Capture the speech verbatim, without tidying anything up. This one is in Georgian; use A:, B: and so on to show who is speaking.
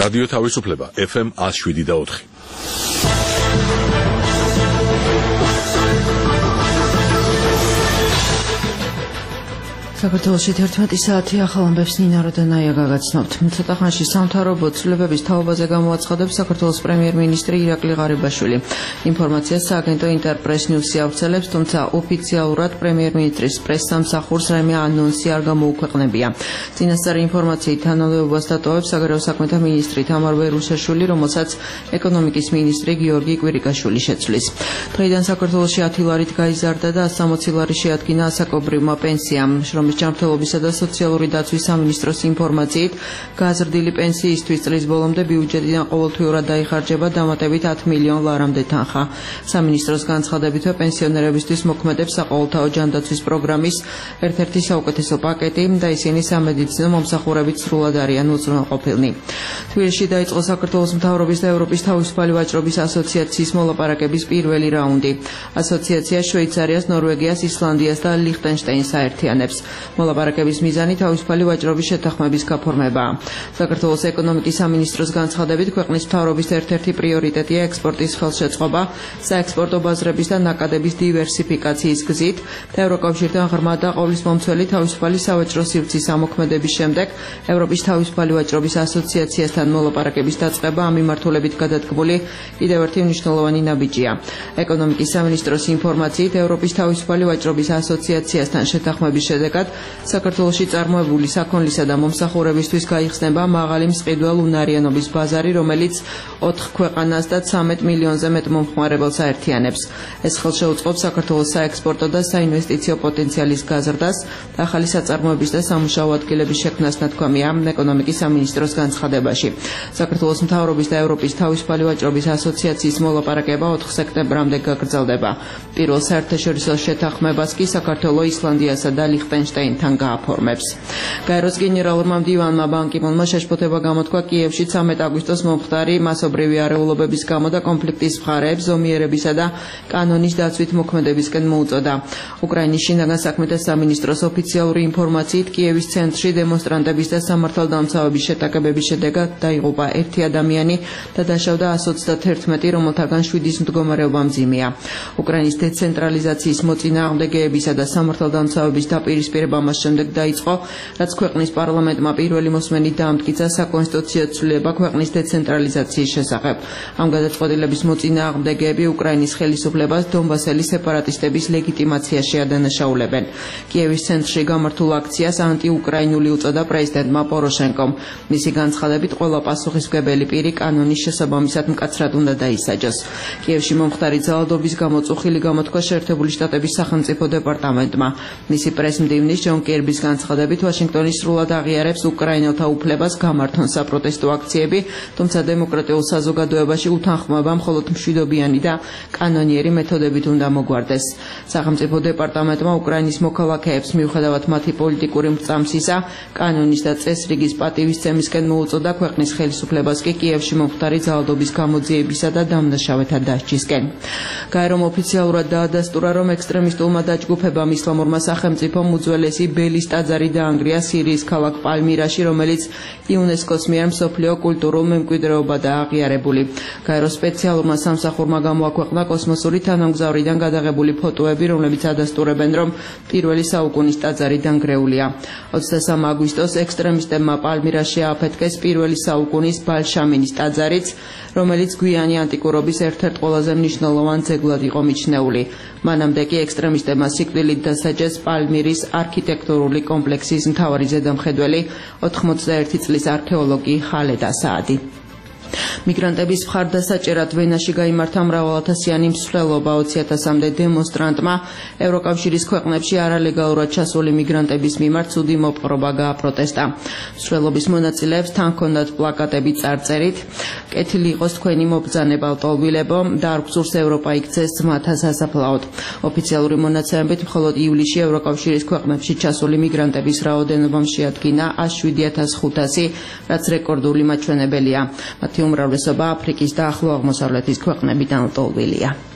A: რადიო თავისუფლება ეფ ემ one oh seven და four.
B: საქართველოში თერთმეტი საათი ახალ ამბებს ნინა როდანაია გაგაცნობთ. ცოტა ხანში სამთავრობო ცვლილებების თაობაზე გამოაცხადებს საქართველოს პრემიერ-მინისტრი ირაკლი ღარიბაშვილი. ინფორმაციას სააგენტო ინტერპრეს ნიუსი ავრცელებს, თუმცა ოფიციალურად პრემიერ-მინისტრის პრესსამსახურს რაიმე ანონსი არ გამოუქვეყნებია. წინასწარი ინფორმაციით თანამდებობას დატოვებს საგარეო საქმეთა მინისტრი თამარ ვერუსაშვილი, რომელსაც ეკონომიკის მინისტრი გიორგი კვირიკაშვილი შეცვლის. დღეიდან საქართველოში ათი ლარით გაიზარდა და one hundred sixty ლარი შეადგინა ასაკობრივმა პენსიამ. ჯანმრთელობისა და სოციალური დაცვის სამინისტროს ინფორმაციით, გაზრდილი პენსიისთვის წლის ბოლომდე ბიუჯეტიდან ყოველთვიურად დაიხარჯება დამატებით ten მილიონ ლარამდე თანხა. სამინისტროს განცხადებითვე პენსიონერებისთვის მოქმედებს საყოველთაო ჯანდაცვის პროგრამის ერთ-ერთი საუკეთესო პაკეტი და ისინი სამედიცინო მომსახურებით სრულად არიან უზრუნველყოფილნი. თბილისში დაიწყო საქართველოს მთავრობის და ევროპის თავისუფალი ვაჭრობის ასოციაციის მოლაპარაკების პირველი რაუნდი. ასოციაცია შვეიცარიას, ნორვეგიას, ისლანდიას და ლიხტენშტაინს აერთიანებს. მოლაპარაკების მიზანი თავისუფალი ვაჭრობის შეთანხმების გაფორმებაა. საქართველოს ეკონომიკის სამინისტროს განცხადებით, ქვეყნის მთავრობის ერთ-ერთი პრიორიტეტია ექსპორტის ხელშეწყობა, საექსპორტო ბაზრების და ნაკადების დივერსიფიკაციის გზით და ევროკავშირთან ღრმა და ყოვლისმომცველი თავისუფალი სავაჭრო სივრცის ამოქმედების შემდეგ ევროპის თავისუფალი ვაჭრობის ასოციაციასთან მოლაპარაკების დაწყება ამ მიმართულებით გადადგმული კიდევ ერთი მნიშვნელოვანი ნაბიჯია. ეკონომიკის სამინისტროს ინფორმაციით, ევროპის თავისუფალი ვაჭრობის ასოციაციასთან შეთანხმების შედეგად საქართველოში წარმოებული საქონლისა და მომსახურებისთვის გაიხსნება მაღალი მწყიდველ უნარიანობის ბაზარი, რომელიც ოთხ ქვეყანას და ცამეტ მილიონზე მეტ მომხმარებელს აერთიანებს. ეს ხელშეუწყობს საქართველოს საექსპორტო და საინვესტიციო პოტენციალის გაზრდას და ახალი საწარმოების და სამუშაო ადგილების შექმნას ნათქვამია ეკონომიკის სამინისტროს განცხადებაში. საქართველოს მთავრობის და ევროპის თავისუფალი ვაჭრობის ასოციაციის მოლაპარაკება ოთხ სექტემბრამდე გაგრძელდება. პირველ საერთაშორისო შეთანხმებას კი საქართველო ისლანდიასა და ლიხტენშტაინთან გააფორმებს. გაეროს გენერალურმა მდივანმა ბან კი მუნმა შეშფოთება გამოთქვა კიევში ცამეტ აგვისტოს მომხდარი მასობრივი არეულობების გამო და კონფლიქტის მხარეებს ზომიერებისა და კანონის დაცვით მოქმედებისკენ მოუწოდა. უკრაინის შინაგან საქმეთა სამინისტროს ოფიციალური ინფორმაციით, კიევის ცენტრში დემონსტრანტების და სამართალდამცავების შეტაკებების შედეგად დაიღუპა ერთი ადამიანი და დაშავდა one hundred thirty-one, რომელთაგან შვიდის მდგომარეობა მძიმეა. უკრაინის დეცენტრალიზაციის მოწინააღმდეგეებისა და სამართალდამცავების დაპირისპირება მას შემდეგ დაიწყო, რაც ქვეყნის პარლამენტმა პირველი მოსმენით დაამტკიცა საკონსტიტუციო ცვლილება ქვეყნის დეცენტრალიზაციის შესახებ. ამ გადაწყვეტილების მოწინააღმდეგეები უკრაინის ხელისუფლებას დონბასელი სეპარატისტების ლეგიტიმაციაში ადანაშაულებენ. კიევის ცენტრში გამართულ აქციას ანტიუკრაინული უწოდა პრეზიდენტმა პოროშენკომ. მისი განცხადებით, ყველა პასუხისმგებელი პირი კანონის შესაბამისად მკაცრად უნდა დაისაჯოს. კიევში მომხდარი ძალადობის გამო წუხილი გამოთქვა შეერთებული შტატების სახელმწიფო დეპარტამენტმა. მისი პრესმდივნის ჯონ კერბის განცხადებით, ვაშინგტონი სრულად აღიარებს უკრაინელთა უფლებას გამართონ საპროტესტო აქციები, თუმცა დემოკრატიულ საზოგადოებაში უთანხმოება მხოლოდ მშვიდობიანი და კანონიერი მეთოდებით უნდა მოგვარდეს. სახელმწიფო დეპარტამენტმა უკრაინის მოქალაქეებს მიუხედავად მათი პოლიტიკური მრწამსისა, კანონის და წესრიგის პატივისცემისკენ მოუწოდა, ქვეყნის ხელისუფლებას კი კიევში მომხდარი ძალადობის გამოძიებისა და დამნაშავეთა დასჯისკენ. გაერომ ოფიციალურად დაადასტურა, რომ ექსტრემისტულმა დაჯგუფებამ ისლამურმა სახელმწიფომ უძველესი ბელის ტაძარი დაანგრია სირიის ქალაქ პალმირაში, რომელიც იუნესკოს მიერ მსოფლიო კულტურულ მემკვიდრეობადაა აღიარებული. გაეროს სპეციალურმა სამსახურმა გამოაქვეყნა კოსმოსური თანამგზავრიდან გადაღებული ფოტოები, რომლებიც ადასტურებენ, რომ პირველი საუკუნის ტაძარი დანგრეულია. ოცდასამი აგვისტოს ექსტრემისტებმა პალმირაში ააფეთქეს პირველი საუკუნის ბალშამინის ტაძარიც, რომელიც გვიანი ანტიკურობის ერთ-ერთ ყველაზე მნიშვნელოვან ძეგლად იყო მიჩნეული. მანამდე კი ექსტრემისტებმა სიკვდილით დასაჯეს პალმირის არქიტექტურული კომპლექსის მთავარი ზედამხედველი ოთხმოცდაერთი წლის არქეოლოგი ხალედ ასაადი. მიგრანტების მხარდასაჭერად ვენაში გაიმართა მრავალათასიანი მსვლელობა. ოცი ათასამდე დემონსტრანტმა ევროკავშირის ქვეყნებში არალეგალურად ჩასული მიგრანტების მიმართ ცუდი მოპყრობა გააპროტესტა. მსვლელობის მონაწილეებს თან ჰქონდათ პლაკატები წარწერით „კეთილი იყოს თქვენი მობრძანება ლტოლვილებო და არ გსურს ევროპა იქცეს ძმათა სასაფლაოდ“. ოფიციალური მონაცემებით, მხოლოდ ივლისში ევროკავშირის ქვეყნებში ჩასული მიგრანტების რაოდენობამ შეადგინა one hundred seven thousand five hundred, რაც რეკორდული მაჩვენებელია. მათი უმრავლესობა აფრიკის და ახლო აღმოსავლეთის ქვეყნებიდან ლტოლვილია.